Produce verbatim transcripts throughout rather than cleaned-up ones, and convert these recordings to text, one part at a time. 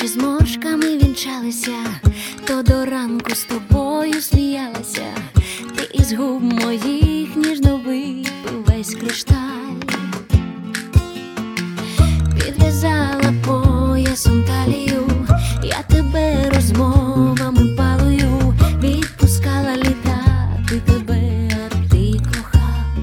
Очі зморшками вінчалися, то до ранку з тобою сміялася. Ти із губ моїх ніжно випив весь кришталь. Підв'язала поясом талію, я тебе розмовами палую. Відпускала літати тебе, а ти кохав.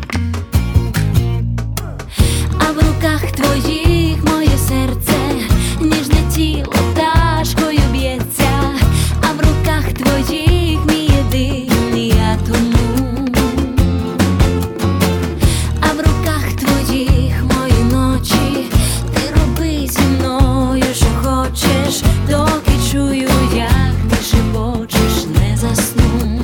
А в руках твоїх моє серце, ніжне тіло пташкою б'ється. А в руках твоїх мій єдиний я тому. А в руках твоїх мої ночі. Ти роби зі мною, що хочеш, доки чую, як ти шепочеш, не засну.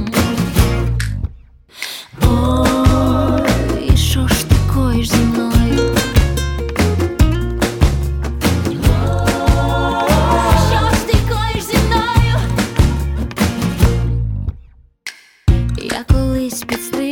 Ой, що ж ти коїш зі мною? Що ж ти коїш зі мною? Я колись підстриг